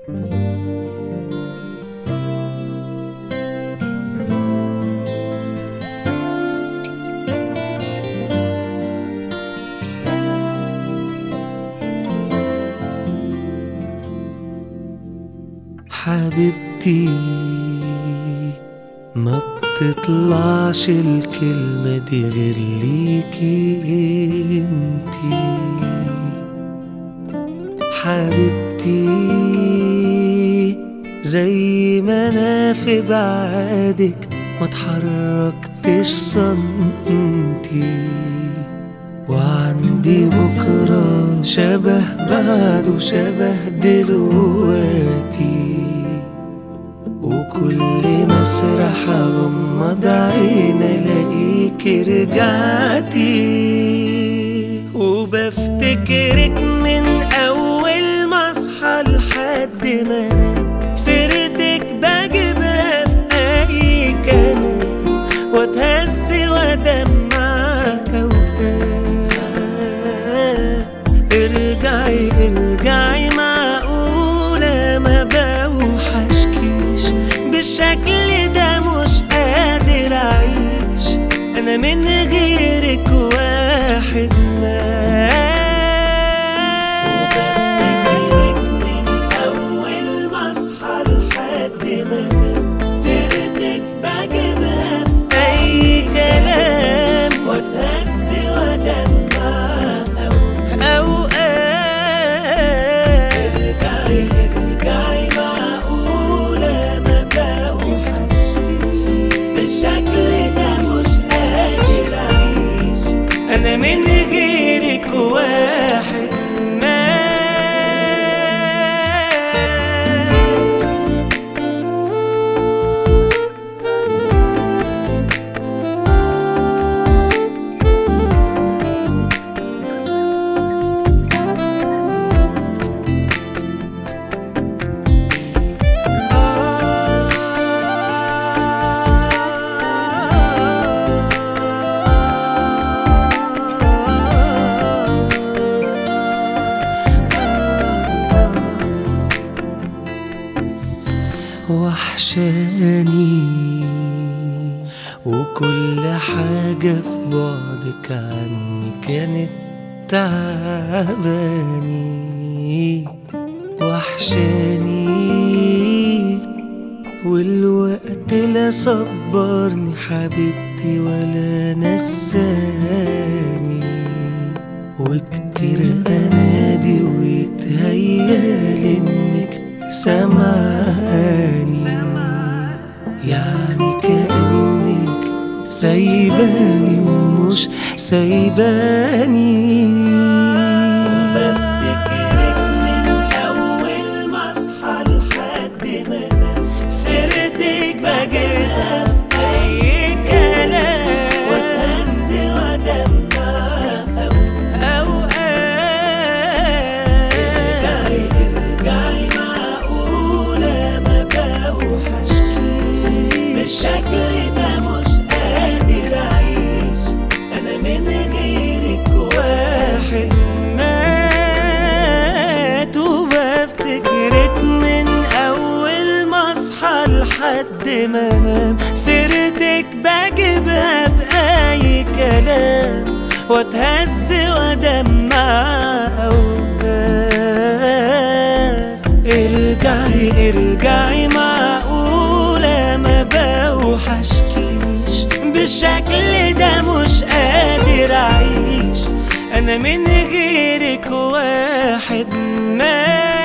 حبيبتي ما بتطلعش الكلمة دي غير ليكي انتي. حبيبتي زي ما انا في بعادك ما اتحركتش سنتي، وعندي بكرة شبه بعد وشبه دلوقتي، وكل ما اسرح اغمض عين الاقيك رجعتي، وبفتكرك من اول ما اصحى لحد ما انام، سيرتك بجيبها في اي كلام واتهز وادمع اوقات. ارجعي ارجعي معقولة ما بوحشكيش بالشكل ده، مش قادر اعيش انا من غيرك واحد ما. وبفتكرك من اول ما اصحى لحد ما انام، سيرتك بجيبها في اي كلام واتهز وادمع اوقات. ارجعي ارجعي معقولة ما بوحشكيش بالشكل ده، مش قادر اعيش انا من غيرك واحد ما. وحشاني وكل حاجة في بعدك عني كانت تعباني. وحشاني والوقت لا صبرني حبيبتي ولا نساني، وكتير انادي ويتهيالي انك سامعاني، يعني كأنك سايباني ومش سايباني. بفتكرك من أول ما أصحى لحد ما أنام، سيرتك بجيبها في أي كلام واتهز وادمع أوقات. ارجعي ارجعي معقولة ما بوحشكيش بالشكل ده، مش قادر أعيش أنا من غيرك واحد مات. وبفتكرك من أول ما أصحى لحد ما أنام، سيرتك بجيبها بأي كلام واتهز وادمع أوقات. ارجعي ارجعي معقولة ما بوحشكيش بالشكل ده، مش قادر أعيش أنا من غيرك واحد ما.